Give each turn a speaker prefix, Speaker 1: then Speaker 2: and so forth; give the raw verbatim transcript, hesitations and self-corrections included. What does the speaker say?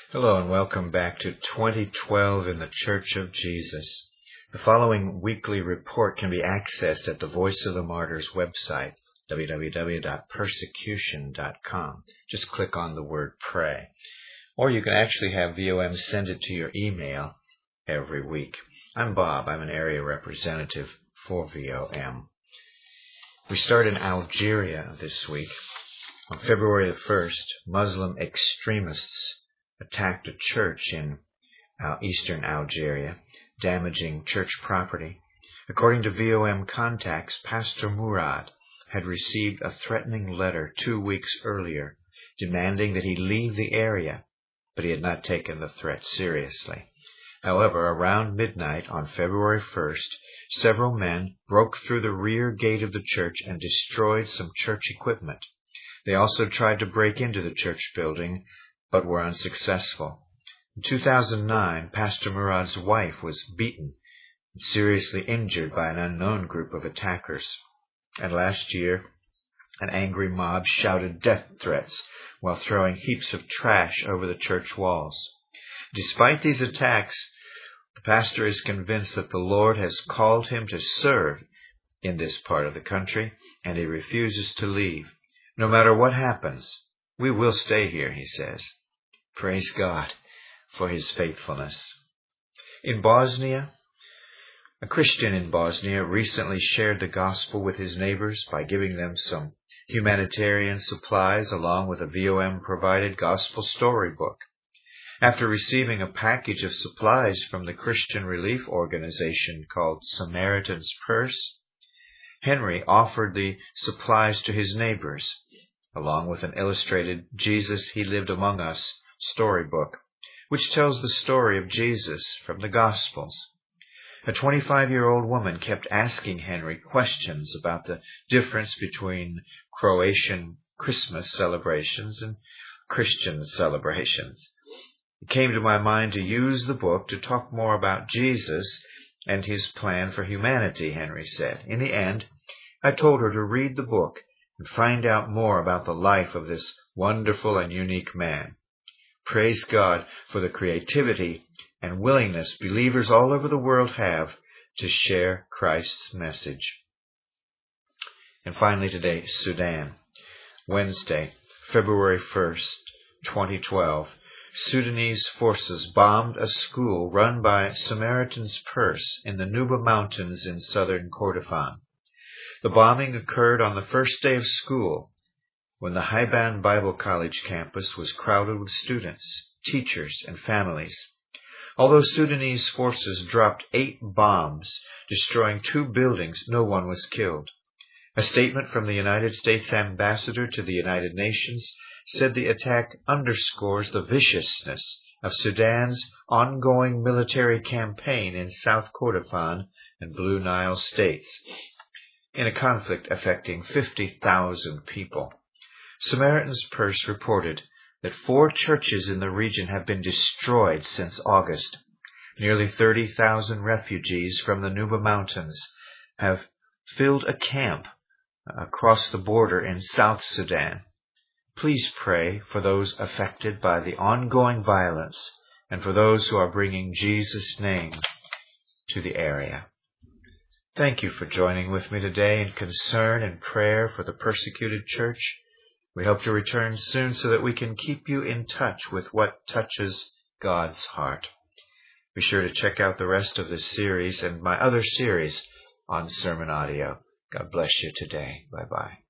Speaker 1: Hello and welcome back to twenty twelve in the Church of Jesus. The following weekly report can be accessed at the Voice of the Martyrs website, w w w dot persecution dot com. Just click on the word pray. Or you can actually have V O M send it to your email every week. I'm Bob. I'm an area representative for V O M. We start in Algeria this week. On February the first, Muslim extremists attacked a church in uh, eastern Algeria, damaging church property. According to V O M contacts, Pastor Murad had received a threatening letter two weeks earlier, demanding that he leave the area, but he had not taken the threat seriously. However, around midnight on February first, several men broke through the rear gate of the church and destroyed some church equipment. They also tried to break into the church building, but were unsuccessful. In two thousand nine, Pastor Murad's wife was beaten and seriously injured by an unknown group of attackers. And last year, an angry mob shouted death threats while throwing heaps of trash over the church walls. Despite these attacks, the pastor is convinced that the Lord has called him to serve in this part of the country, and he refuses to leave. No matter what happens, we will stay here, he says. Praise God for his faithfulness. In Bosnia, a Christian in Bosnia recently shared the gospel with his neighbors by giving them some humanitarian supplies along with a V O M-provided gospel storybook. After receiving a package of supplies from the Christian relief organization called Samaritan's Purse, Henry offered the supplies to his neighbors, along with an illustrated Jesus He Lived Among Us storybook, which tells the story of Jesus from the Gospels. A twenty-five-year-old woman kept asking Henry questions about the difference between Croatian Christmas celebrations and Christian celebrations. It came to my mind to use the book to talk more about Jesus and his plan for humanity, Henry said. In the end, I told her to read the book and find out more about the life of this wonderful and unique man. Praise God for the creativity and willingness believers all over the world have to share Christ's message. And finally today, Sudan. Wednesday, February first, twenty twelve. Sudanese forces bombed a school run by Samaritan's Purse in the Nuba Mountains in southern Kordofan. The bombing occurred on the first day of school, when the Haiban Bible College campus was crowded with students, teachers, and families. Although Sudanese forces dropped eight bombs, destroying two buildings, no one was killed. A statement from the United States ambassador to the United Nations said the attack underscores the viciousness of Sudan's ongoing military campaign in South Kordofan and Blue Nile states, in a conflict affecting fifty thousand people. Samaritan's Purse reported that four churches in the region have been destroyed since August. Nearly thirty thousand refugees from the Nuba Mountains have filled a camp across the border in South Sudan. Please pray for those affected by the ongoing violence and for those who are bringing Jesus' name to the area. Thank you for joining with me today in concern and prayer for the persecuted church. We hope to return soon so that we can keep you in touch with what touches God's heart. Be sure to check out the rest of this series and my other series on sermon audio. God bless you today. Bye-bye.